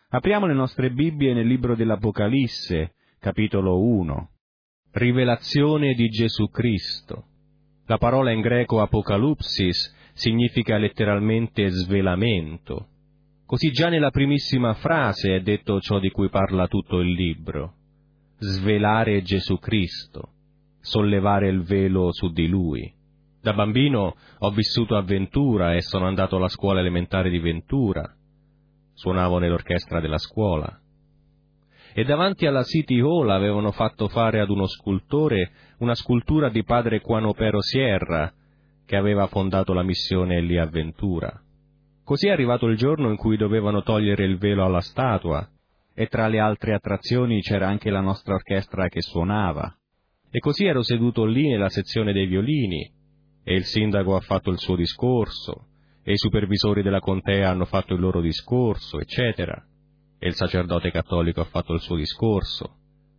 Apriamo le nostre Bibbie nel libro dell'Apocalisse, capitolo 1. Rivelazione di Gesù Cristo. La parola in greco apokalupsis significa letteralmente svelamento. Così già nella primissima frase è detto ciò di cui parla tutto il libro. Svelare Gesù Cristo, sollevare il velo su di Lui. Da bambino ho vissuto a Ventura e sono andato alla scuola elementare di Ventura. Suonavo nell'orchestra della scuola. E davanti alla City Hall avevano fatto fare ad uno scultore una scultura di padre Juan Pero Sierra, che aveva fondato la missione lì a Ventura. Così è arrivato il giorno in cui dovevano togliere il velo alla statua, e tra le altre attrazioni c'era anche la nostra orchestra che suonava. E così ero seduto lì nella sezione dei violini, e il sindaco ha fatto il suo discorso, e i supervisori della contea hanno fatto il loro discorso, eccetera, e il sacerdote cattolico ha fatto il suo discorso.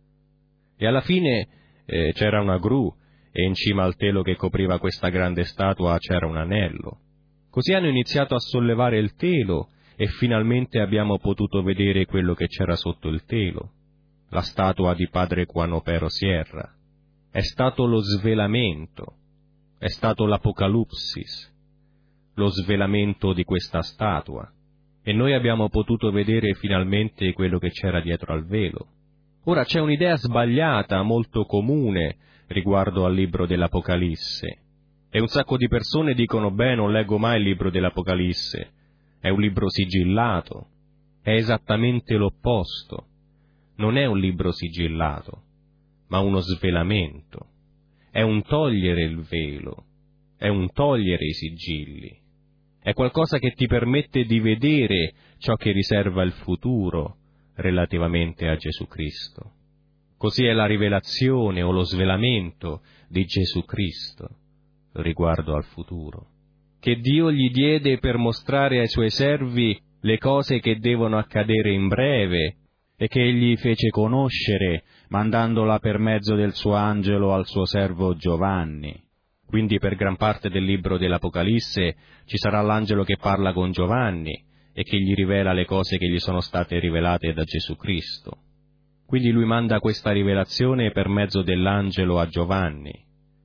E alla fine c'era una gru, e in cima al telo che copriva questa grande statua c'era un anello. Così hanno iniziato a sollevare il telo, e finalmente abbiamo potuto vedere quello che c'era sotto il telo, la statua di padre Juan Pero Sierra. È stato lo svelamento, è stato l'apocalupsis, lo svelamento di questa statua, e noi abbiamo potuto vedere finalmente quello che c'era dietro al velo. Ora c'è un'idea sbagliata, molto comune, riguardo al libro dell'Apocalisse, e un sacco di persone dicono, non leggo mai il libro dell'Apocalisse, è un libro sigillato. È esattamente l'opposto, non è un libro sigillato, ma uno svelamento, è un togliere il velo, è un togliere i sigilli. È qualcosa che ti permette di vedere ciò che riserva il futuro relativamente a Gesù Cristo. Così è la rivelazione o lo svelamento di Gesù Cristo riguardo al futuro, che Dio gli diede per mostrare ai suoi servi le cose che devono accadere in breve e che egli fece conoscere mandandola per mezzo del suo angelo al suo servo Giovanni. Quindi per gran parte del libro dell'Apocalisse ci sarà l'angelo che parla con Giovanni e che gli rivela le cose che gli sono state rivelate da Gesù Cristo. Quindi lui manda questa rivelazione per mezzo dell'angelo a Giovanni.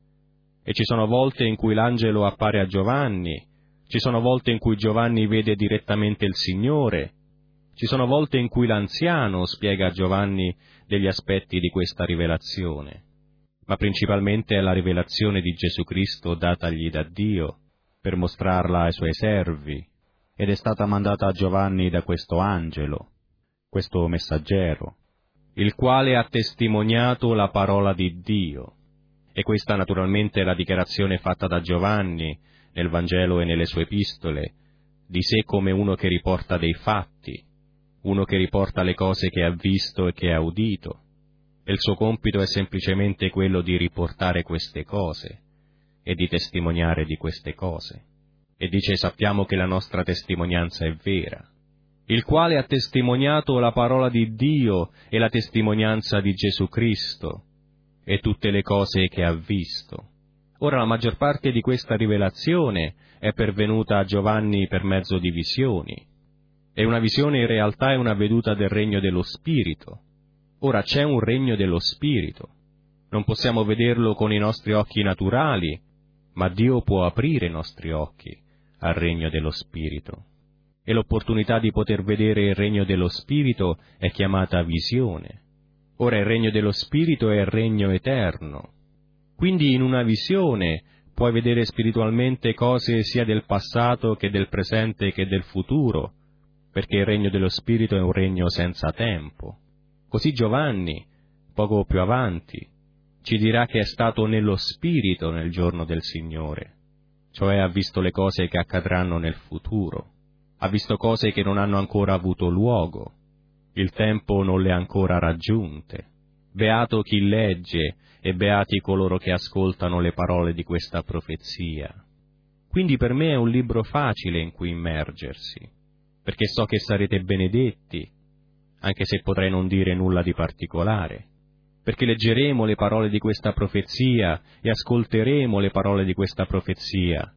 E ci sono volte in cui l'angelo appare a Giovanni, ci sono volte in cui Giovanni vede direttamente il Signore, ci sono volte in cui l'anziano spiega a Giovanni degli aspetti di questa rivelazione. Ma principalmente è la rivelazione di Gesù Cristo datagli da Dio per mostrarla ai suoi servi, ed è stata mandata a Giovanni da questo angelo, questo messaggero, il quale ha testimoniato la parola di Dio. E questa naturalmente è la dichiarazione fatta da Giovanni nel Vangelo e nelle sue epistole, di sé come uno che riporta dei fatti, uno che riporta le cose che ha visto e che ha udito. E il suo compito è semplicemente quello di riportare queste cose e di testimoniare di queste cose. E dice, sappiamo che la nostra testimonianza è vera, il quale ha testimoniato la parola di Dio e la testimonianza di Gesù Cristo e tutte le cose che ha visto. Ora la maggior parte di questa rivelazione è pervenuta a Giovanni per mezzo di visioni, e una visione in realtà è una veduta del regno dello Spirito. Ora c'è un regno dello Spirito, non possiamo vederlo con i nostri occhi naturali, ma Dio può aprire i nostri occhi al regno dello Spirito. E l'opportunità di poter vedere il regno dello Spirito è chiamata visione. Ora il regno dello Spirito è il regno eterno. Quindi in una visione puoi vedere spiritualmente cose sia del passato che del presente che del futuro, perché il regno dello Spirito è un regno senza tempo. Così Giovanni, poco più avanti, ci dirà che è stato nello Spirito nel giorno del Signore, cioè ha visto le cose che accadranno nel futuro, ha visto cose che non hanno ancora avuto luogo, il tempo non le ha ancora raggiunte. Beato chi legge e beati coloro che ascoltano le parole di questa profezia. Quindi per me è un libro facile in cui immergersi, perché so che sarete benedetti, anche se potrei non dire nulla di particolare, perché leggeremo le parole di questa profezia e ascolteremo le parole di questa profezia,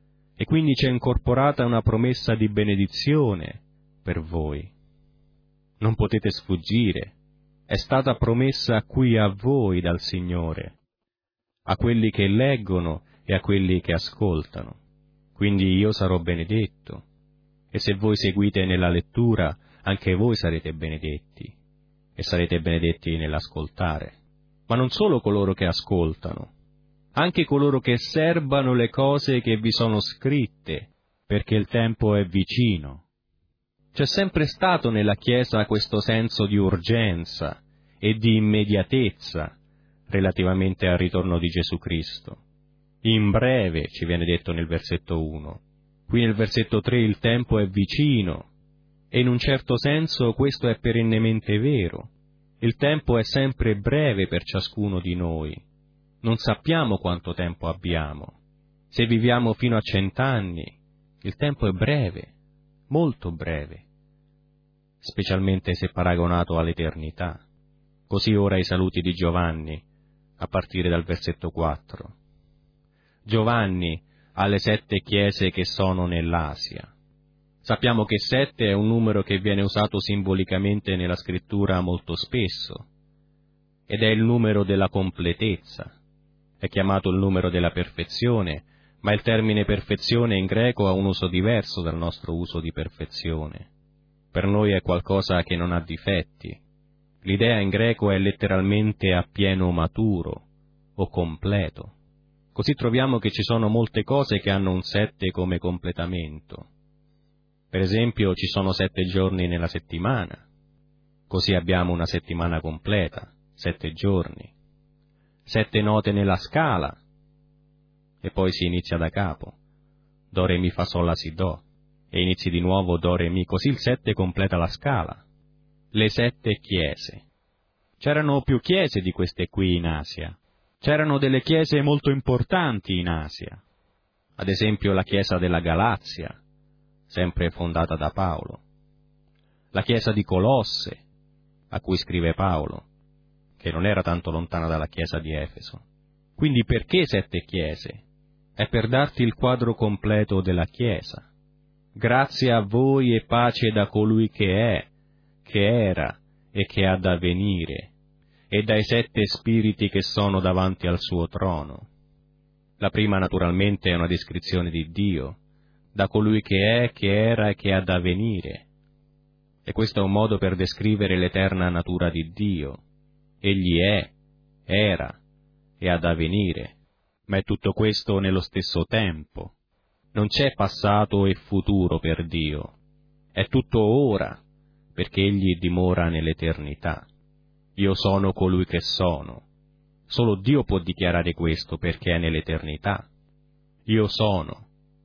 e quindi c'è incorporata una promessa di benedizione per voi. non potete sfuggire, è stata promessa qui a voi dal Signore, a quelli che leggono e a quelli che ascoltano. Quindi io sarò benedetto, e se voi seguite nella lettura, anche voi sarete benedetti, e sarete benedetti nell'ascoltare. Ma non solo coloro che ascoltano, anche coloro che serbano le cose che vi sono scritte, perché il tempo è vicino. C'è sempre stato nella Chiesa questo senso di urgenza e di immediatezza relativamente al ritorno di Gesù Cristo. In breve, ci viene detto nel versetto 1. Qui nel versetto 3 il tempo è vicino, e in un certo senso questo è perennemente vero. Il tempo è sempre breve per ciascuno di noi. Non sappiamo quanto tempo abbiamo. Se viviamo fino a 100 anni, il tempo è breve, molto breve, specialmente se paragonato all'eternità. Così ora i saluti di Giovanni, a partire dal versetto 4. Giovanni alle 7 chiese che sono nell'Asia. Sappiamo che 7 è un numero che viene usato simbolicamente nella scrittura molto spesso, ed è il numero della completezza. È chiamato il numero della perfezione, ma il termine perfezione in greco ha un uso diverso dal nostro uso di perfezione. Per noi è qualcosa che non ha difetti. L'idea in greco è letteralmente appieno maturo o completo. Così troviamo che ci sono molte cose che hanno un 7 come completamento. Per esempio, ci sono 7 giorni nella settimana. Così abbiamo una settimana completa, 7 giorni. 7 note nella scala, e poi si inizia da capo. Do, re, mi, fa, sol, la, si, do, e inizi di nuovo do, re, mi, così il 7 completa la scala. Le 7 chiese. C'erano più chiese di queste qui in Asia. C'erano delle chiese molto importanti in Asia. Ad esempio la chiesa della Galazia, sempre fondata da Paolo. La chiesa di Colosse, a cui scrive Paolo, che non era tanto lontana dalla chiesa di Efeso. Quindi perché 7 chiese? È per darti il quadro completo della chiesa. Grazie a voi e pace da colui che è, che era e che ha da venire, e dai 7 spiriti che sono davanti al suo trono. La prima naturalmente è una descrizione di Dio, da colui che è, che era e che ha da venire. E questo è un modo per descrivere l'eterna natura di Dio. Egli è, era e ha da venire, ma è tutto questo nello stesso tempo. Non c'è passato e futuro per Dio, è tutto ora, perché Egli dimora nell'eternità. Io sono colui che sono. Solo Dio può dichiarare questo perché è nell'eternità. Io sono.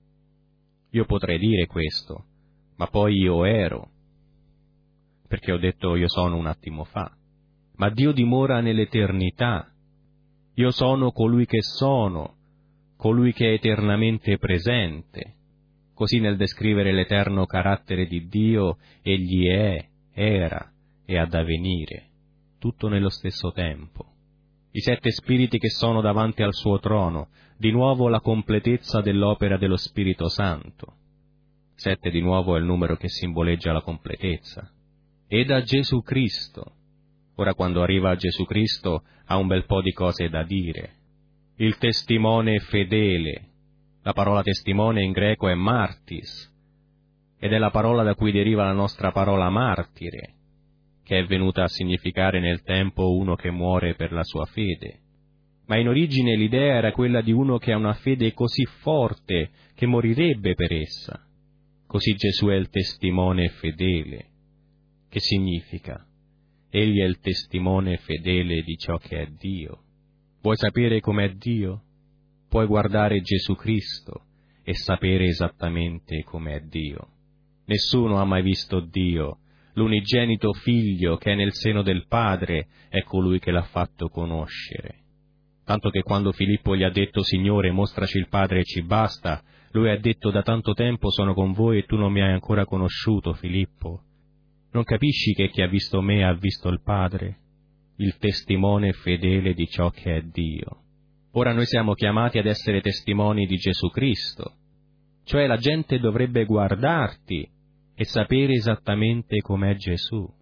Io potrei dire questo, ma poi io ero, perché ho detto io sono un attimo fa. Ma Dio dimora nell'eternità. Io sono colui che sono, colui che è eternamente presente. Così nel descrivere l'eterno carattere di Dio, Egli è, era e ha da venire, tutto nello stesso tempo. I 7 spiriti che sono davanti al suo trono, di nuovo la completezza dell'opera dello Spirito Santo. 7 di nuovo è il numero che simboleggia la completezza. E da Gesù Cristo. Ora quando arriva a Gesù Cristo ha un bel po' di cose da dire. Il testimone fedele. La parola testimone in greco è martis, ed è la parola da cui deriva la nostra parola martire, che è venuta a significare nel tempo uno che muore per la sua fede. Ma in origine l'idea era quella di uno che ha una fede così forte che morirebbe per essa. Così Gesù è il testimone fedele. Che significa? Egli è il testimone fedele di ciò che è Dio. Vuoi sapere com'è Dio? Puoi guardare Gesù Cristo e sapere esattamente com'è Dio. Nessuno ha mai visto Dio. L'unigenito Figlio che è nel seno del Padre è colui che l'ha fatto conoscere. Tanto che quando Filippo gli ha detto «Signore, mostraci il Padre e ci basta», lui ha detto «Da tanto tempo sono con voi e tu non mi hai ancora conosciuto, Filippo. Non capisci che chi ha visto me ha visto il Padre?» Il testimone fedele di ciò che è Dio. Ora noi siamo chiamati ad essere testimoni di Gesù Cristo, cioè la gente dovrebbe guardarti e sapere esattamente com'è Gesù.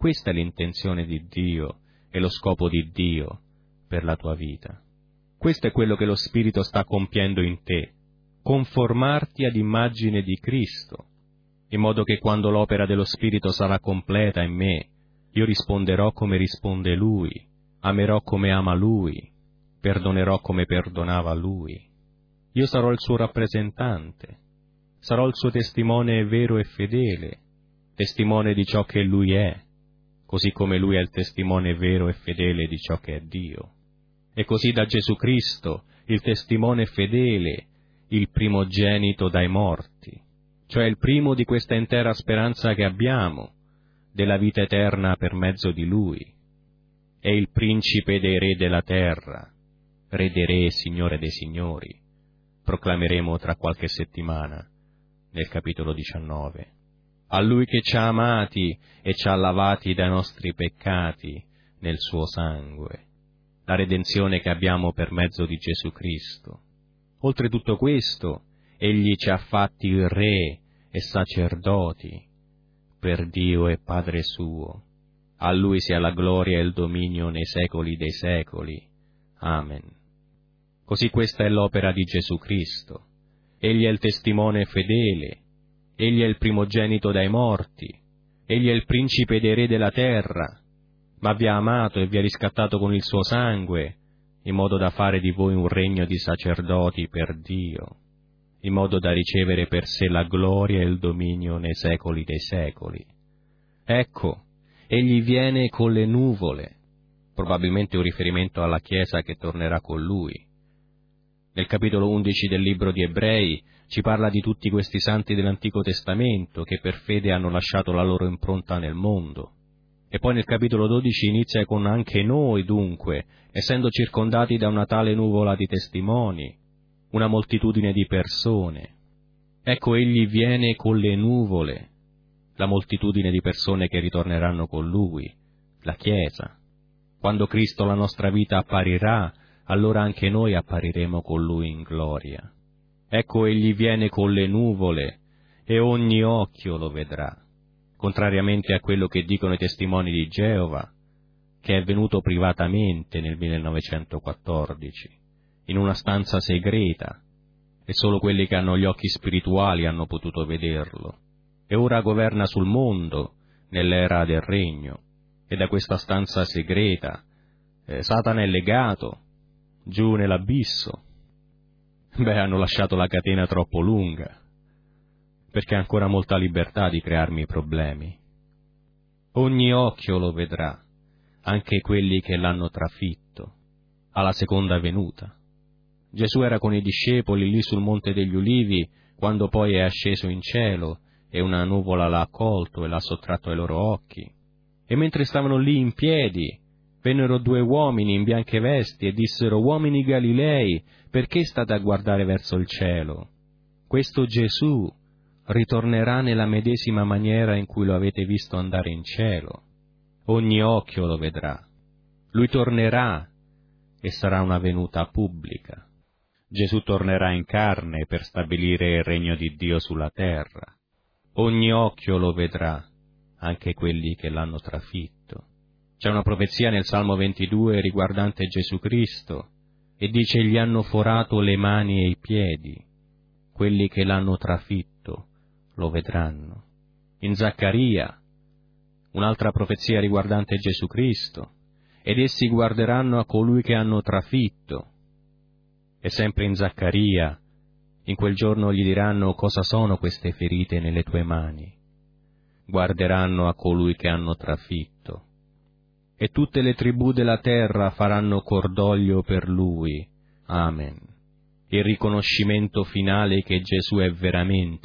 Questa è l'intenzione di Dio e lo scopo di Dio per la tua vita. Questo è quello che lo Spirito sta compiendo in te, conformarti ad immagine di Cristo, in modo che quando l'opera dello Spirito sarà completa in me, io risponderò come risponde Lui, amerò come ama Lui, perdonerò come perdonava Lui. Io sarò il suo rappresentante, sarò il suo testimone vero e fedele, testimone di ciò che Lui è, così come Lui è il testimone vero e fedele di ciò che è Dio. E così da Gesù Cristo, il testimone fedele, il primogenito dai morti, cioè il primo di questa intera speranza che abbiamo, della vita eterna per mezzo di Lui, è il principe dei re della terra, re dei re e signore dei signori, proclameremo tra qualche settimana, nel capitolo 19. A Lui che ci ha amati e ci ha lavati dai nostri peccati nel suo sangue, la redenzione che abbiamo per mezzo di Gesù Cristo. Oltre tutto questo, Egli ci ha fatti re e sacerdoti per Dio e Padre suo. A Lui sia la gloria e il dominio nei secoli dei secoli. Amen. Così questa è l'opera di Gesù Cristo. Egli è il testimone fedele, Egli è il primogenito dai morti, Egli è il principe dei re della terra, ma vi ha amato e vi ha riscattato con il suo sangue, in modo da fare di voi un regno di sacerdoti per Dio, in modo da ricevere per sé la gloria e il dominio nei secoli dei secoli. Ecco, Egli viene con le nuvole, probabilmente un riferimento alla Chiesa che tornerà con Lui. Nel capitolo 11 del libro di Ebrei ci parla di tutti questi santi dell'Antico Testamento che per fede hanno lasciato la loro impronta nel mondo. E poi nel capitolo 12 inizia con anche noi, dunque, essendo circondati da una tale nuvola di testimoni, una moltitudine di persone. Ecco, Egli viene con le nuvole, la moltitudine di persone che ritorneranno con Lui, la Chiesa. Quando Cristo la nostra vita apparirà, allora anche noi appariremo con Lui in gloria. Ecco, Egli viene con le nuvole e ogni occhio lo vedrà, contrariamente a quello che dicono i testimoni di Geova, che è venuto privatamente nel 1914, in una stanza segreta, e solo quelli che hanno gli occhi spirituali hanno potuto vederlo. E ora governa sul mondo, nell'era del regno, e da questa stanza segreta Satana è legato, giù nell'abisso. Hanno lasciato la catena troppo lunga, perché ha ancora molta libertà di crearmi problemi. Ogni occhio lo vedrà, anche quelli che l'hanno trafitto, alla seconda venuta. Gesù era con i discepoli lì sul Monte degli Ulivi, quando poi è asceso in cielo, e una nuvola l'ha accolto e l'ha sottratto ai loro occhi. E mentre stavano lì in piedi, vennero due uomini in bianche vesti e dissero: «Uomini Galilei, perché state a guardare verso il cielo? Questo Gesù ritornerà nella medesima maniera in cui lo avete visto andare in cielo. Ogni occhio lo vedrà. Lui tornerà e sarà una venuta pubblica. Gesù tornerà in carne per stabilire il regno di Dio sulla terra. Ogni occhio lo vedrà, anche quelli che l'hanno trafitto». C'è una profezia nel Salmo 22 riguardante Gesù Cristo, e dice: «Gli hanno forato le mani e i piedi». Quelli che l'hanno trafitto lo vedranno. In Zaccaria, un'altra profezia riguardante Gesù Cristo: «Ed essi guarderanno a colui che hanno trafitto». E sempre in Zaccaria, in quel giorno gli diranno: «Cosa sono queste ferite nelle tue mani?» Guarderanno a colui che hanno trafitto. E tutte le tribù della terra faranno cordoglio per lui. Amen. Il riconoscimento finale che Gesù è veramente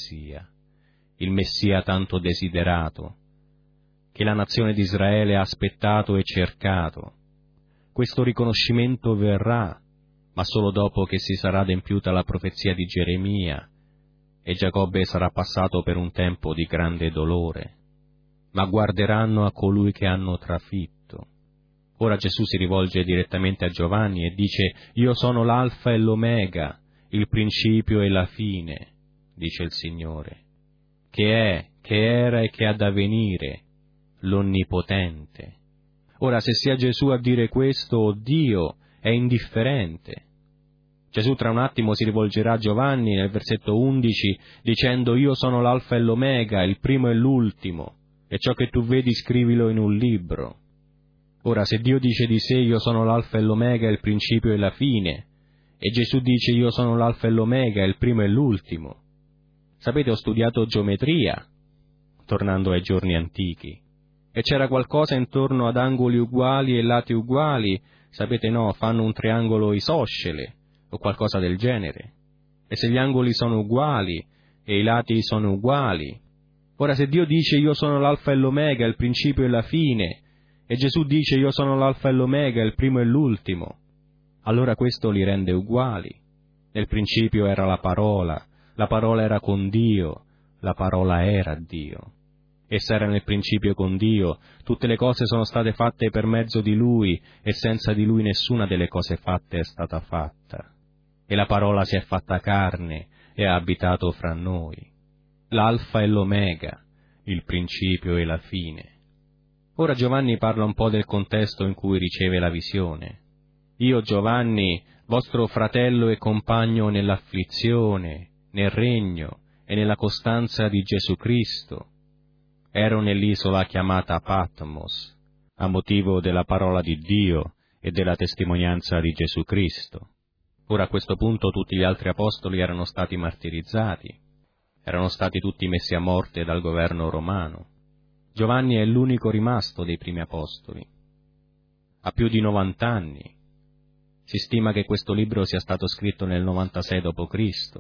il Messia tanto desiderato, che la nazione di Israele ha aspettato e cercato. Questo riconoscimento verrà, ma solo dopo che si sarà adempiuta la profezia di Geremia, e Giacobbe sarà passato per un tempo di grande dolore. Ma guarderanno a colui che hanno trafitto. Ora Gesù si rivolge direttamente a Giovanni e dice: «Io sono l'alfa e l'omega, il principio e la fine», dice il Signore, che è, che era e che ha da venire, l'Onnipotente. Ora, se sia Gesù a dire questo o Dio, è indifferente. Gesù tra un attimo si rivolgerà a Giovanni nel versetto 11 dicendo: io sono l'Alfa e l'Omega, il primo e l'ultimo, e ciò che tu vedi scrivilo in un libro. Ora, se Dio dice di sé: io sono l'Alfa e l'Omega, il principio e la fine, e Gesù dice: io sono l'Alfa e l'Omega, il primo e l'ultimo. Sapete, ho studiato geometria, tornando ai giorni antichi, e c'era qualcosa intorno ad angoli uguali e lati uguali, sapete, no, fanno un triangolo isoscele, o qualcosa del genere. E se gli angoli sono uguali e i lati sono uguali, ora se Dio dice: io sono l'Alfa e l'Omega, il principio e la fine, e Gesù dice: io sono l'Alfa e l'Omega, il primo e l'ultimo, allora questo li rende uguali. Nel principio era la parola era con Dio, la parola era Dio. Essa era nel principio con Dio, tutte le cose sono state fatte per mezzo di Lui, e senza di Lui nessuna delle cose fatte è stata fatta. E la parola si è fatta carne e ha abitato fra noi. L'Alfa e l'Omega, il principio e la fine. Ora Giovanni parla un po' del contesto in cui riceve la visione. Io, Giovanni, vostro fratello e compagno nell'afflizione, nel regno e nella costanza di Gesù Cristo, ero nell'isola chiamata Patmos, a motivo della parola di Dio e della testimonianza di Gesù Cristo. Ora a questo punto tutti gli altri apostoli erano stati martirizzati, erano stati tutti messi a morte dal governo romano. Giovanni è l'unico rimasto dei primi apostoli. Ha più di 90 anni. Si stima che questo libro sia stato scritto nel 96 d.C.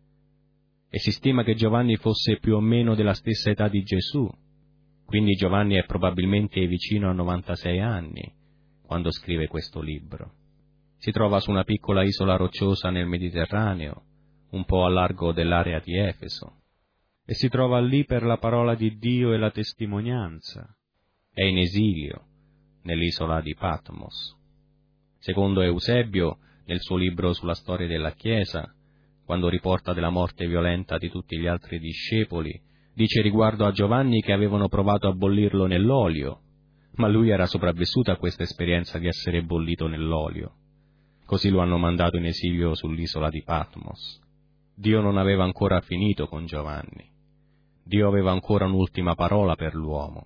e si stima che Giovanni fosse più o meno della stessa età di Gesù, quindi Giovanni è probabilmente vicino a 96 anni quando scrive questo libro. Si trova su una piccola isola rocciosa nel Mediterraneo, un po' a largo dell'area di Efeso, e si trova lì per la parola di Dio e la testimonianza. È in esilio, nell'isola di Patmos. Secondo Eusebio, nel suo libro sulla storia della Chiesa, quando riporta della morte violenta di tutti gli altri discepoli, dice riguardo a Giovanni che avevano provato a bollirlo nell'olio, ma lui era sopravvissuto a questa esperienza di essere bollito nell'olio. Così lo hanno mandato in esilio sull'isola di Patmos. Dio non aveva ancora finito con Giovanni. Dio aveva ancora un'ultima parola per l'uomo.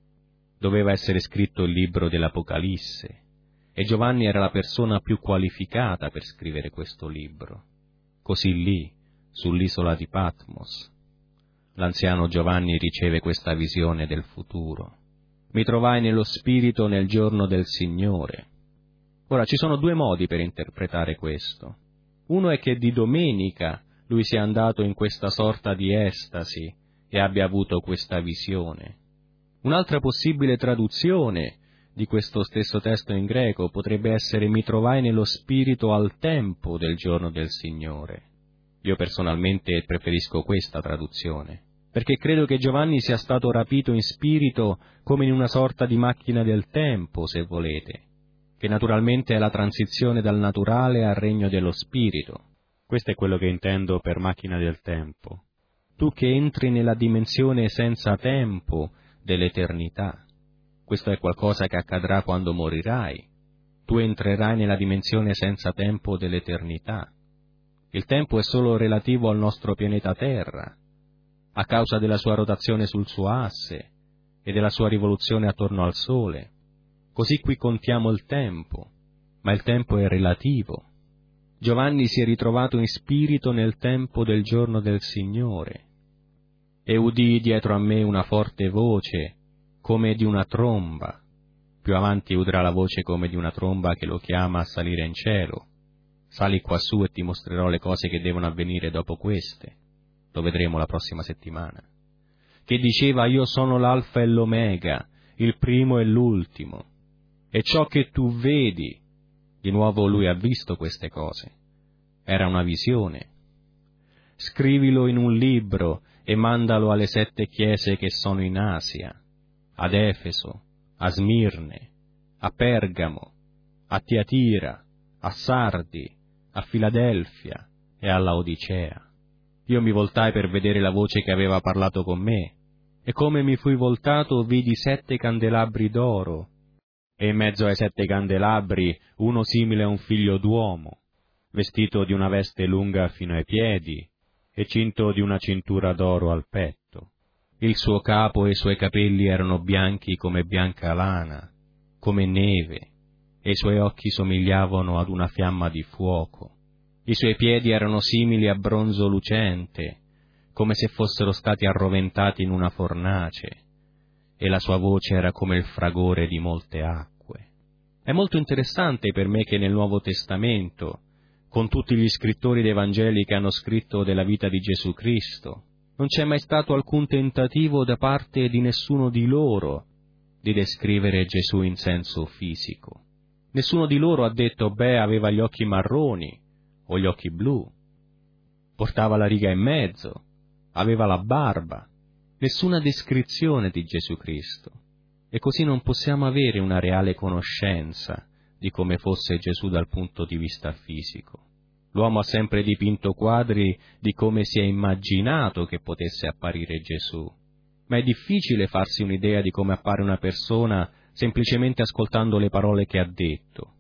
Doveva essere scritto il libro dell'Apocalisse, e Giovanni era la persona più qualificata per scrivere questo libro. Così lì, sull'isola di Patmos, l'anziano Giovanni riceve questa visione del futuro. Mi trovai nello Spirito nel giorno del Signore. Ora, ci sono due modi per interpretare questo. Uno è che di domenica lui sia andato in questa sorta di estasi e abbia avuto questa visione. Un'altra possibile traduzione di questo stesso testo in greco potrebbe essere: mi trovai nello Spirito al tempo del giorno del Signore. Io personalmente preferisco questa traduzione, perché credo che Giovanni sia stato rapito in spirito come in una sorta di macchina del tempo, se volete, che naturalmente è la transizione dal naturale al regno dello spirito. Questo è quello che intendo per macchina del tempo. Tu che entri nella dimensione senza tempo dell'eternità. Questo è qualcosa che accadrà quando morirai. Tu entrerai nella dimensione senza tempo dell'eternità. Il tempo è solo relativo al nostro pianeta Terra, a causa della sua rotazione sul suo asse e della sua rivoluzione attorno al Sole. Così qui contiamo il tempo, ma il tempo è relativo. Giovanni si è ritrovato in spirito nel tempo del giorno del Signore, e udì dietro a me una forte voce, come di una tromba. Più avanti udrà la voce come di una tromba che lo chiama a salire in cielo. Sali quassù e ti mostrerò le cose che devono avvenire dopo queste. Lo vedremo la prossima settimana. Che diceva: io sono l'Alfa e l'Omega, il primo e l'ultimo. E ciò che tu vedi, di nuovo lui ha visto queste cose. Era una visione. Scrivilo in un libro e mandalo alle 7 chiese che sono in Asia, ad Efeso, a Smirne, a Pergamo, a Tiatira, a Sardi, a Filadelfia e a Laodicea. Io mi voltai per vedere la voce che aveva parlato con me, e come mi fui voltato vidi 7 candelabri d'oro, e in mezzo ai 7 candelabri uno simile a un figlio d'uomo, vestito di una veste lunga fino ai piedi, e cinto di una cintura d'oro al petto. Il suo capo e i suoi capelli erano bianchi come bianca lana, come neve, e i suoi occhi somigliavano ad una fiamma di fuoco. I suoi piedi erano simili a bronzo lucente, come se fossero stati arroventati in una fornace, e la sua voce era come il fragore di molte acque. È molto interessante per me che nel Nuovo Testamento, con tutti gli scrittori dei Vangeli che hanno scritto della vita di Gesù Cristo, non c'è mai stato alcun tentativo da parte di nessuno di loro di descrivere Gesù in senso fisico. Nessuno di loro ha detto, aveva gli occhi marroni o gli occhi blu, portava la riga in mezzo, aveva la barba. Nessuna descrizione di Gesù Cristo. E così non possiamo avere una reale conoscenza di come fosse Gesù dal punto di vista fisico. L'uomo ha sempre dipinto quadri di come si è immaginato che potesse apparire Gesù, ma è difficile farsi un'idea di come appare una persona semplicemente ascoltando le parole che ha detto,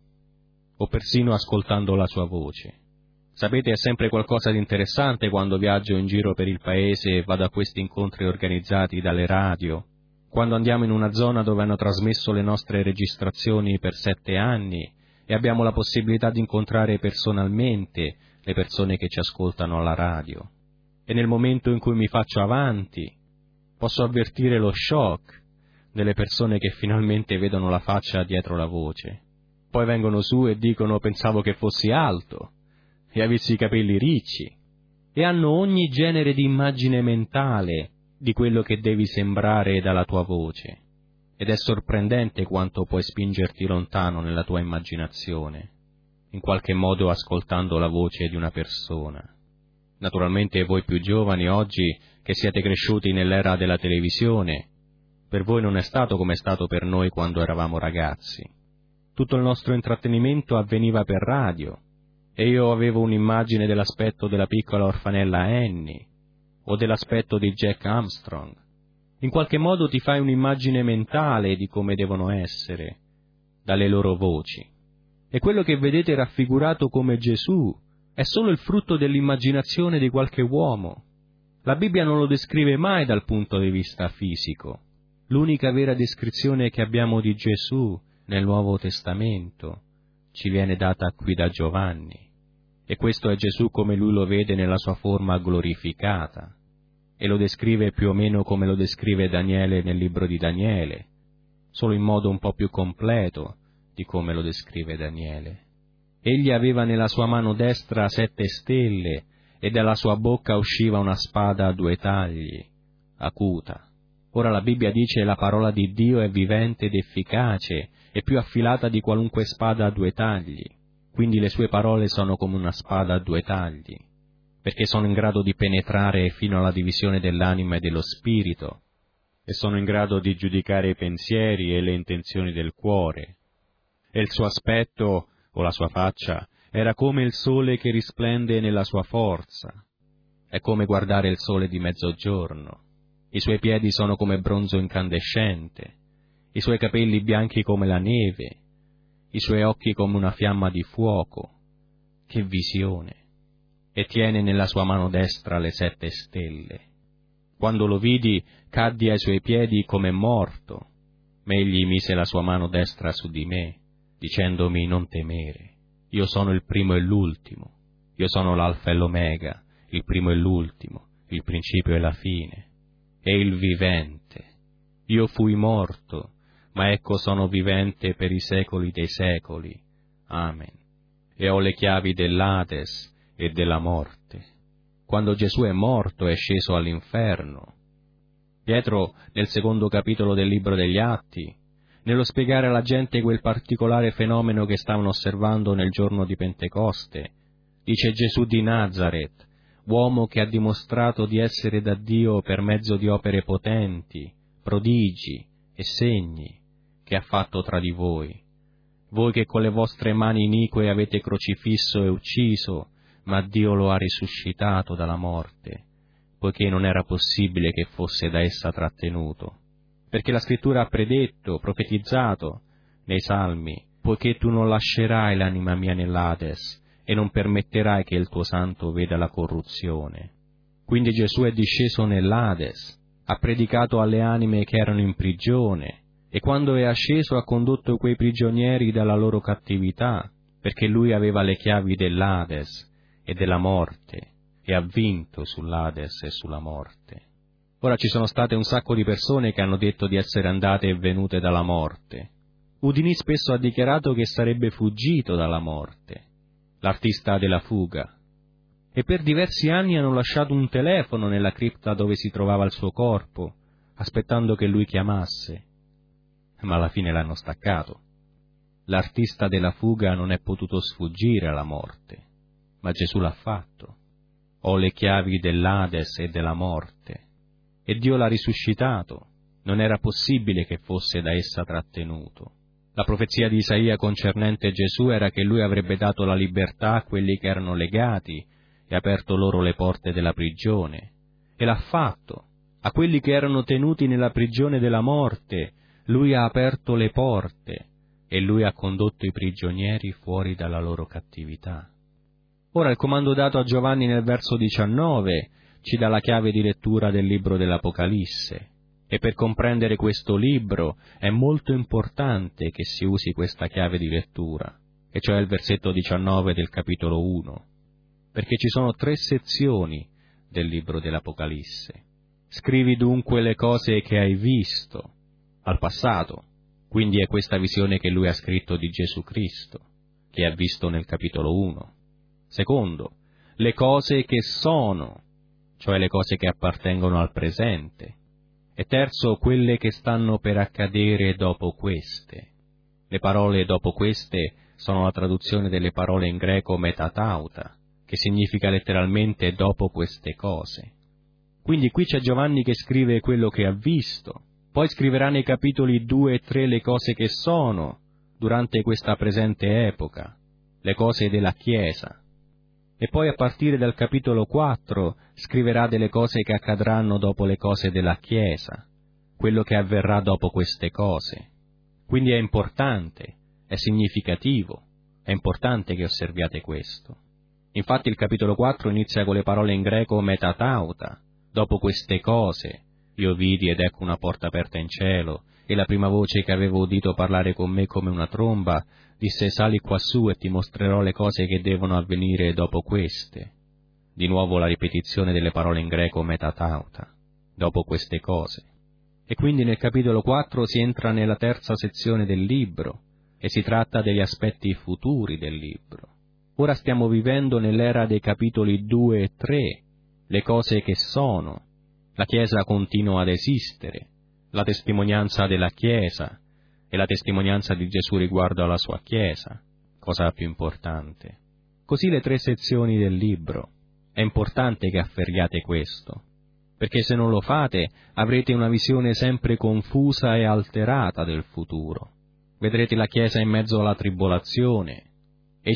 o persino ascoltando la sua voce. Sapete, è sempre qualcosa di interessante quando viaggio in giro per il paese e vado a questi incontri organizzati dalle radio, quando andiamo in una zona dove hanno trasmesso le nostre registrazioni per 7 anni e abbiamo la possibilità di incontrare personalmente le persone che ci ascoltano alla radio. E nel momento in cui mi faccio avanti, posso avvertire lo shock delle persone che finalmente vedono la faccia dietro la voce. Poi vengono su e dicono: pensavo che fossi alto e avessi i capelli ricci, e hanno ogni genere di immagine mentale di quello che devi sembrare dalla tua voce, ed è sorprendente quanto puoi spingerti lontano nella tua immaginazione, in qualche modo ascoltando la voce di una persona. Naturalmente voi più giovani oggi, che siete cresciuti nell'era della televisione, per voi non è stato come è stato per noi quando eravamo ragazzi. Tutto il nostro intrattenimento avveniva per radio, e io avevo un'immagine dell'aspetto della piccola orfanella Annie, o dell'aspetto di Jack Armstrong. In qualche modo ti fai un'immagine mentale di come devono essere, dalle loro voci. E quello che vedete raffigurato come Gesù è solo il frutto dell'immaginazione di qualche uomo. La Bibbia non lo descrive mai dal punto di vista fisico. L'unica vera descrizione che abbiamo di Gesù nel Nuovo Testamento ci viene data qui da Giovanni, e questo è Gesù come lui lo vede nella sua forma glorificata, e lo descrive più o meno come lo descrive Daniele nel libro di Daniele, solo in modo un po' più completo di come lo descrive Daniele. Egli aveva nella sua mano destra 7 stelle, e dalla sua bocca usciva una spada a 2 tagli, acuta. Ora la Bibbia dice: la parola di Dio è vivente ed efficace, e più affilata di qualunque spada a 2 tagli. Quindi le sue parole sono come una spada a 2 tagli, perché sono in grado di penetrare fino alla divisione dell'anima e dello spirito, e sono in grado di giudicare i pensieri e le intenzioni del cuore. E il suo aspetto, o la sua faccia, era come il sole che risplende nella sua forza. È come guardare il sole di mezzogiorno. I suoi piedi sono come bronzo incandescente, i suoi capelli bianchi come la neve, i suoi occhi come una fiamma di fuoco. Che visione! E tiene nella sua mano destra le 7 stelle. Quando lo vidi, caddi ai suoi piedi come morto, ma egli mise la sua mano destra su di me, dicendomi: non temere, io sono il primo e l'ultimo, io sono l'alfa e l'omega, il primo e l'ultimo, il principio e la fine, e il vivente. Io fui morto, ma ecco sono vivente per i secoli dei secoli. Amen. E ho le chiavi dell'Ades e della morte. Quando Gesù è morto è sceso all'inferno. Pietro, nel 2° capitolo del libro degli Atti, nello spiegare alla gente quel particolare fenomeno che stavano osservando nel giorno di Pentecoste, dice: Gesù di Nazaret, uomo che ha dimostrato di essere da Dio per mezzo di opere potenti, prodigi e segni che ha fatto tra di voi. Voi che con le vostre mani inique avete crocifisso e ucciso, ma Dio lo ha risuscitato dalla morte, poiché non era possibile che fosse da essa trattenuto. Perché la Scrittura ha predetto, profetizzato nei Salmi, poiché tu non lascerai l'anima mia nell'Ades e non permetterai che il tuo santo veda la corruzione. Quindi Gesù è disceso nell'Ades, ha predicato alle anime che erano in prigione, e quando è asceso ha condotto quei prigionieri dalla loro cattività, perché lui aveva le chiavi dell'Ades e della morte, e ha vinto sull'Ades e sulla morte. Ora ci sono state un sacco di persone che hanno detto di essere andate e venute dalla morte. Houdini spesso ha dichiarato che sarebbe fuggito dalla morte, l'artista della fuga, e per diversi anni hanno lasciato un telefono nella cripta dove si trovava il suo corpo, aspettando che lui chiamasse, ma alla fine l'hanno staccato. L'artista della fuga non è potuto sfuggire alla morte, ma Gesù l'ha fatto. Ho le chiavi dell'Ades e della morte, e Dio l'ha risuscitato, non era possibile che fosse da essa trattenuto. La profezia di Isaia concernente Gesù era che lui avrebbe dato la libertà a quelli che erano legati e aperto loro le porte della prigione, e l'ha fatto. A quelli che erano tenuti nella prigione della morte, lui ha aperto le porte, e lui ha condotto i prigionieri fuori dalla loro cattività. Ora il comando dato a Giovanni nel verso 19 ci dà la chiave di lettura del libro dell'Apocalisse, e per comprendere questo libro è molto importante che si usi questa chiave di lettura, e cioè il versetto 19 del capitolo 1, perché ci sono 3 sezioni del libro dell'Apocalisse. Scrivi dunque le cose che hai visto al passato, quindi è questa visione che lui ha scritto di Gesù Cristo, che ha visto nel capitolo 1. Secondo, le cose che sono, cioè le cose che appartengono al presente. E terzo, quelle che stanno per accadere dopo queste. Le parole dopo queste sono la traduzione delle parole in greco metatauta, che significa letteralmente dopo queste cose. Quindi qui c'è Giovanni che scrive quello che ha visto, poi scriverà nei capitoli 2 e 3 le cose che sono durante questa presente epoca, le cose della Chiesa. E poi a partire dal capitolo 4 scriverà delle cose che accadranno dopo le cose della Chiesa, quello che avverrà dopo queste cose. Quindi è importante, è significativo, è importante che osserviate questo. Infatti il capitolo 4 inizia con le parole in greco metatauta, dopo queste cose. Io vidi ed ecco una porta aperta in cielo, e la prima voce che avevo udito parlare con me come una tromba disse: sali quassù e ti mostrerò le cose che devono avvenire dopo queste. Di nuovo la ripetizione delle parole in greco metatauta, dopo queste cose. E quindi nel capitolo 4 si entra nella terza sezione del libro e si tratta degli aspetti futuri del libro. Ora stiamo vivendo nell'era dei capitoli 2 e 3, le cose che sono. La Chiesa continua ad esistere, la testimonianza della Chiesa e la testimonianza di Gesù riguardo alla sua Chiesa, cosa più importante. Così le 3 sezioni del libro. È importante che afferriate questo, perché se non lo fate avrete una visione sempre confusa e alterata del futuro. Vedrete la Chiesa in mezzo alla tribolazione, e i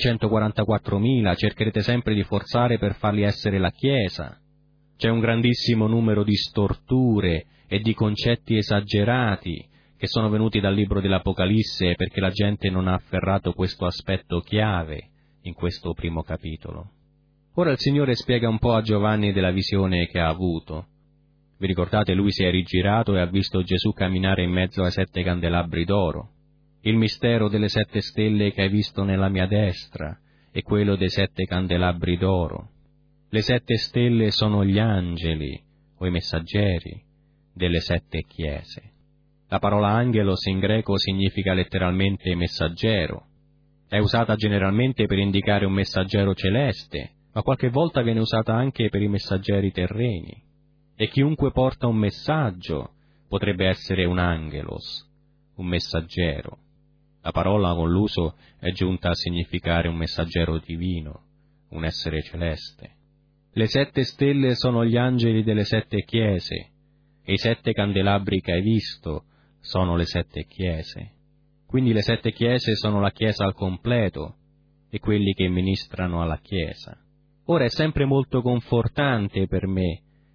144.000 cercherete sempre di forzare per farli essere la Chiesa. C'è un grandissimo numero di storture e di concetti esagerati che sono venuti dal libro dell'Apocalisse perché la gente non ha afferrato questo aspetto chiave in questo primo capitolo. Ora il Signore spiega un po' a Giovanni della visione che ha avuto. Vi ricordate, lui si è rigirato e ha visto Gesù camminare in mezzo ai 7 candelabri d'oro. Il mistero delle 7 stelle che hai visto nella mia destra è quello dei 7 candelabri d'oro. Le 7 stelle sono gli angeli, o i messaggeri, delle 7 chiese. La parola angelos in greco significa letteralmente messaggero. È usata generalmente per indicare un messaggero celeste, ma qualche volta viene usata anche per i messaggeri terreni. E chiunque porta un messaggio potrebbe essere un angelos, un messaggero. La parola con l'uso è giunta a significare un messaggero divino, un essere celeste. Le 7 stelle sono gli angeli delle 7 chiese, e i 7 candelabri che hai visto sono le 7 chiese. Quindi le 7 chiese sono la Chiesa al completo e quelli che ministrano alla Chiesa. Ora è sempre molto confortante per me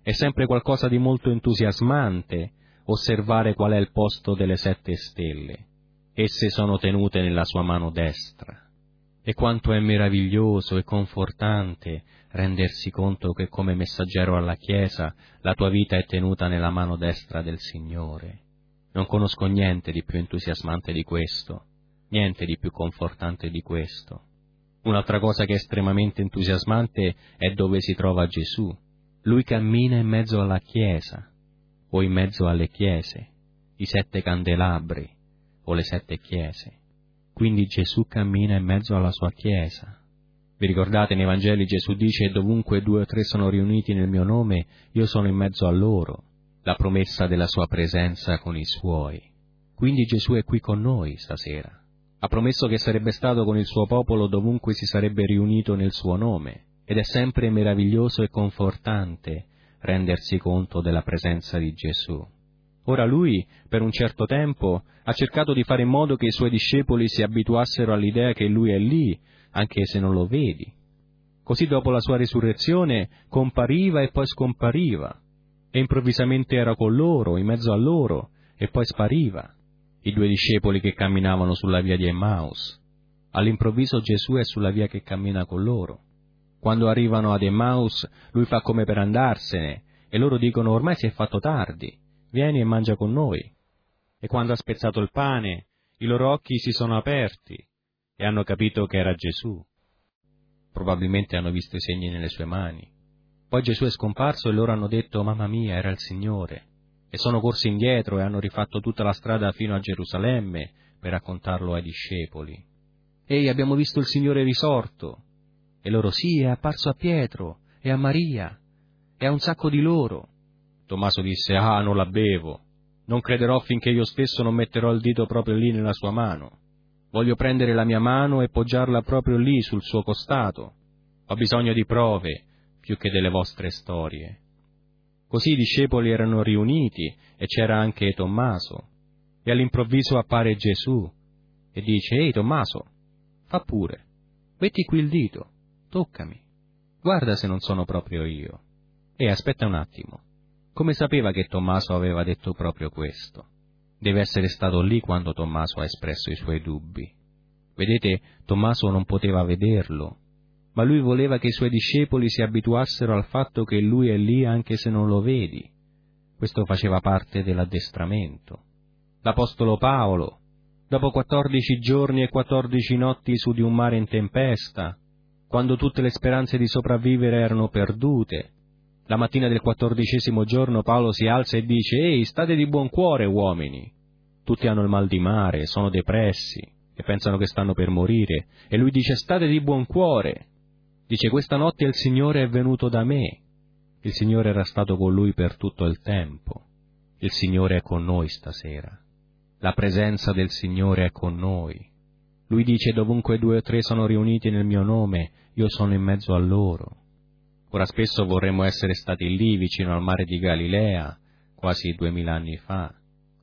È sempre qualcosa di molto entusiasmante osservare qual è il posto delle 7 stelle. Esse sono tenute nella sua mano destra. E quanto è meraviglioso e confortante rendersi conto che come messaggero alla Chiesa la tua vita è tenuta nella mano destra del Signore. Non conosco niente di più entusiasmante di questo, niente di più confortante di questo. Un'altra cosa che è estremamente entusiasmante è dove si trova Gesù. Lui cammina in mezzo alla Chiesa, o in mezzo alle chiese, i 7 candelabri, o le 7 chiese. Quindi Gesù cammina in mezzo alla sua Chiesa. Vi ricordate, nei Vangeli Gesù dice: dovunque 2 o 3 sono riuniti nel mio nome, io sono in mezzo a loro, la promessa della sua presenza con i suoi. Quindi Gesù è qui con noi stasera. Ha promesso che sarebbe stato con il suo popolo dovunque si sarebbe riunito nel suo nome, ed è sempre meraviglioso e confortante rendersi conto della presenza di Gesù. Ora lui, per un certo tempo, ha cercato di fare in modo che i suoi discepoli si abituassero all'idea che lui è lì, anche se non lo vedi. Così dopo la sua risurrezione compariva e poi scompariva, e improvvisamente era con loro, in mezzo a loro, e poi spariva. I 2 discepoli che camminavano sulla via di Emmaus. All'improvviso Gesù è sulla via che cammina con loro. Quando arrivano ad Emmaus, lui fa come per andarsene, e loro dicono: ormai si è fatto tardi, vieni e mangia con noi. E quando ha spezzato il pane, i loro occhi si sono aperti e hanno capito che era Gesù. Probabilmente hanno visto i segni nelle sue mani. Poi Gesù è scomparso e loro hanno detto: mamma mia, era il Signore. E sono corsi indietro e hanno rifatto tutta la strada fino a Gerusalemme per raccontarlo ai discepoli. Ehi, abbiamo visto il Signore risorto. E loro: sì, è apparso a Pietro e a Maria e a un sacco di loro. Tommaso disse: ah, non la bevo. Non crederò finché io stesso non metterò il dito proprio lì nella sua mano. Voglio prendere la mia mano e poggiarla proprio lì sul suo costato. Ho bisogno di prove più che delle vostre storie. Così i discepoli erano riuniti e c'era anche Tommaso. E all'improvviso appare Gesù e dice: ehi Tommaso, fa pure, metti qui il dito, toccami, guarda se non sono proprio io. E aspetta un attimo, come sapeva che Tommaso aveva detto proprio questo? Deve essere stato lì quando Tommaso ha espresso i suoi dubbi. Vedete, Tommaso non poteva vederlo, ma lui voleva che i suoi discepoli si abituassero al fatto che lui è lì anche se non lo vedi. Questo faceva parte dell'addestramento. L'Apostolo Paolo, dopo 14 giorni e 14 notti su di un mare in tempesta, quando tutte le speranze di sopravvivere erano perdute, la mattina del 14° giorno Paolo si alza e dice: «Ehi, state di buon cuore, uomini! Tutti hanno il mal di mare, sono depressi e pensano che stanno per morire». E lui dice: «State di buon cuore!» Dice: «Questa notte il Signore è venuto da me». Il Signore era stato con lui per tutto il tempo. Il Signore è con noi stasera. La presenza del Signore è con noi. Lui dice: «Dovunque 2 o 3 sono riuniti nel mio nome, io sono in mezzo a loro». Ora spesso vorremmo essere stati lì vicino al mare di Galilea, quasi 2000 anni fa,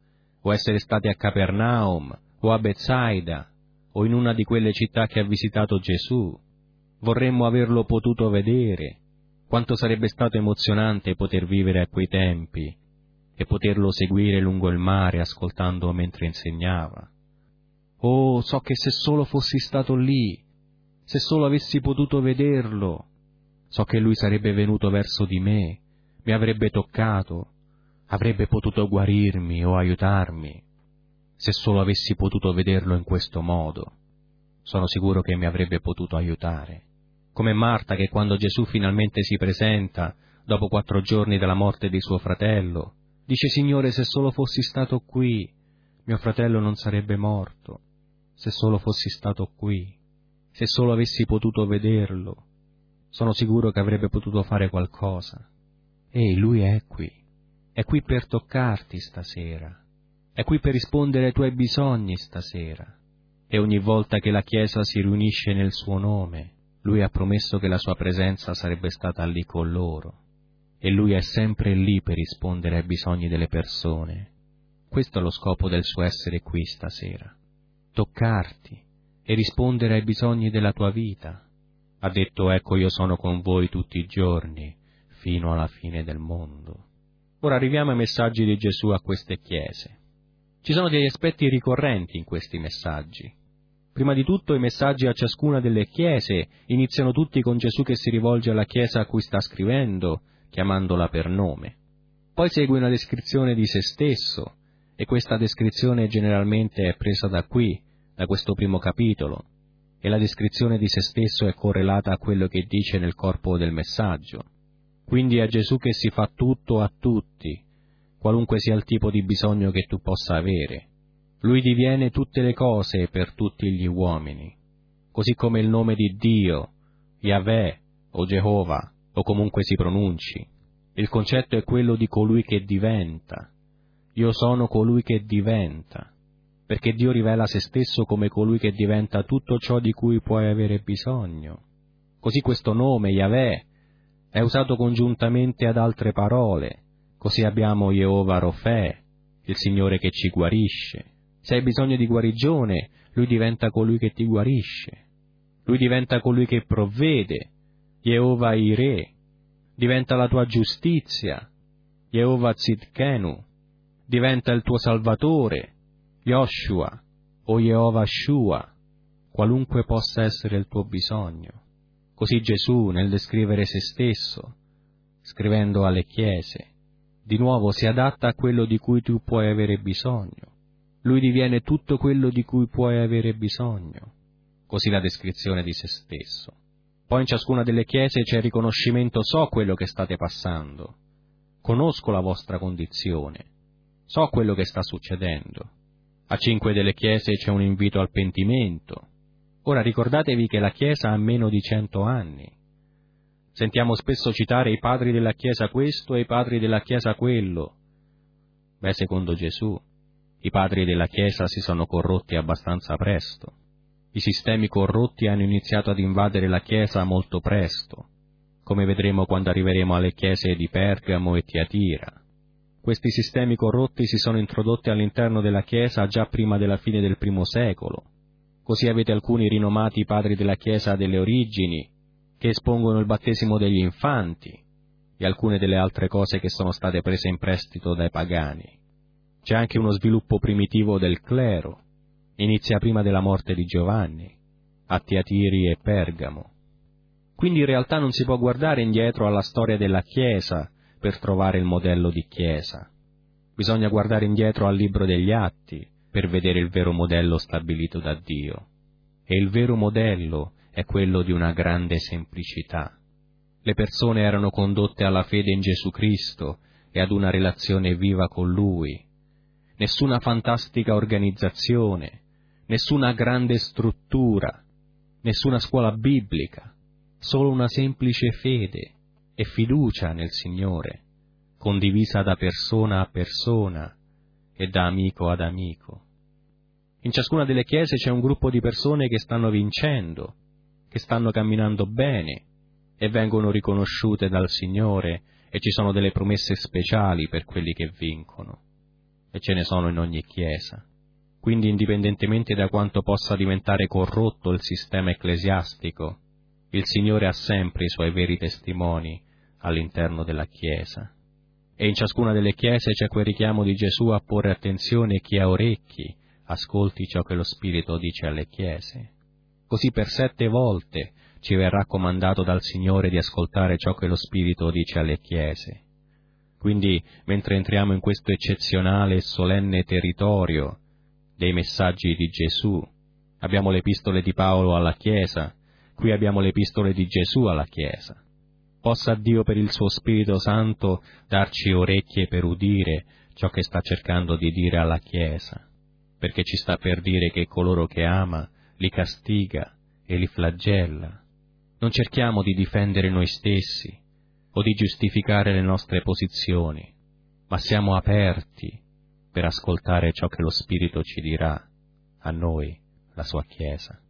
o essere stati a Capernaum, o a Betsaida, o in una di quelle città che ha visitato Gesù. Vorremmo averlo potuto vedere. Quanto sarebbe stato emozionante poter vivere a quei tempi e poterlo seguire lungo il mare ascoltando mentre insegnava. Oh, so che se solo fossi stato lì, se solo avessi potuto vederlo, so che lui sarebbe venuto verso di me, mi avrebbe toccato, avrebbe potuto guarirmi o aiutarmi. Se solo avessi potuto vederlo in questo modo, sono sicuro che mi avrebbe potuto aiutare. Come Marta che quando Gesù finalmente si presenta, dopo 4 giorni dalla morte di suo fratello, dice: «Signore, se solo fossi stato qui, mio fratello non sarebbe morto. Se solo fossi stato qui, se solo avessi potuto vederlo, sono sicuro che avrebbe potuto fare qualcosa». Ehi, lui è qui per toccarti stasera, è qui per rispondere ai tuoi bisogni stasera. E ogni volta che la Chiesa si riunisce nel suo nome, lui ha promesso che la sua presenza sarebbe stata lì con loro. E lui è sempre lì per rispondere ai bisogni delle persone. Questo è lo scopo del suo essere qui stasera: toccarti e rispondere ai bisogni della tua vita. Ha detto: «Ecco, io sono con voi tutti i giorni, fino alla fine del mondo. Ora arriviamo ai messaggi di Gesù a queste chiese. Ci sono degli aspetti ricorrenti in questi messaggi. Prima di tutto i messaggi a ciascuna delle chiese iniziano tutti con Gesù che si rivolge alla chiesa a cui sta scrivendo, chiamandola per nome. Poi segue una descrizione di se stesso, e questa descrizione generalmente è presa da qui, da questo primo capitolo, e la descrizione di se stesso è correlata a quello che dice nel corpo del messaggio. Quindi è Gesù che si fa tutto a tutti, qualunque sia il tipo di bisogno che tu possa avere. Lui diviene tutte le cose per tutti gli uomini, così come il nome di Dio, Yahweh o Geova, o comunque si pronunci. Il concetto è quello di colui che diventa. Io sono colui che diventa, perché Dio rivela se stesso come colui che diventa tutto ciò di cui puoi avere bisogno. Così questo nome, Yahweh, è usato congiuntamente ad altre parole. Così abbiamo Jehovah Rofè, il Signore che ci guarisce. Se hai bisogno di guarigione, Lui diventa colui che ti guarisce. Lui diventa colui che provvede, Jehovah Ireh. Diventa la tua giustizia, Jehovah Tzidkenu. Diventa il tuo Salvatore, Yoshua o Jehovah Shua, qualunque possa essere il tuo bisogno. Così Gesù, nel descrivere se stesso, scrivendo alle chiese, di nuovo si adatta a quello di cui tu puoi avere bisogno. Lui diviene tutto quello di cui puoi avere bisogno. Così la descrizione di se stesso. Poi in ciascuna delle chiese c'è il riconoscimento: so quello che state passando, conosco la vostra condizione, so quello che sta succedendo. A 5 delle chiese c'è un invito al pentimento. Ora ricordatevi che la Chiesa ha meno di 100 anni. Sentiamo spesso citare i padri della Chiesa questo e i padri della Chiesa quello. Beh, secondo Gesù, i padri della Chiesa si sono corrotti abbastanza presto. I sistemi corrotti hanno iniziato ad invadere la Chiesa molto presto, come vedremo quando arriveremo alle chiese di Pergamo e Tiatira. Questi sistemi corrotti si sono introdotti all'interno della Chiesa già prima della fine del I secolo. Così avete alcuni rinomati padri della Chiesa delle origini, che espongono il battesimo degli infanti e alcune delle altre cose che sono state prese in prestito dai pagani. C'è anche uno sviluppo primitivo del clero. Inizia prima della morte di Giovanni, a Tiatiri e Pergamo. Quindi in realtà non si può guardare indietro alla storia della Chiesa per trovare il modello di Chiesa. Bisogna guardare indietro al libro degli Atti per vedere il vero modello stabilito da Dio. E il vero modello è quello di una grande semplicità. Le persone erano condotte alla fede in Gesù Cristo e ad una relazione viva con Lui. Nessuna fantastica organizzazione, nessuna grande struttura, nessuna scuola biblica, solo una semplice fede e fiducia nel Signore, condivisa da persona a persona e da amico ad amico. In ciascuna delle chiese c'è un gruppo di persone che stanno vincendo, che stanno camminando bene e vengono riconosciute dal Signore, e ci sono delle promesse speciali per quelli che vincono, e ce ne sono in ogni chiesa. Quindi, indipendentemente da quanto possa diventare corrotto il sistema ecclesiastico, il Signore ha sempre i Suoi veri testimoni all'interno della Chiesa. E in ciascuna delle chiese c'è quel richiamo di Gesù a porre attenzione: chi ha orecchi, ascolti ciò che lo Spirito dice alle chiese. Così per 7 volte ci verrà comandato dal Signore di ascoltare ciò che lo Spirito dice alle chiese. Quindi, mentre entriamo in questo eccezionale e solenne territorio dei messaggi di Gesù, abbiamo le epistole di Paolo alla Chiesa, qui abbiamo le epistole di Gesù alla Chiesa. Possa Dio per il suo Spirito Santo darci orecchie per udire ciò che sta cercando di dire alla Chiesa, perché ci sta per dire che coloro che ama li castiga e li flagella. Non cerchiamo di difendere noi stessi o di giustificare le nostre posizioni, ma siamo aperti per ascoltare ciò che lo Spirito ci dirà, a noi, la sua Chiesa.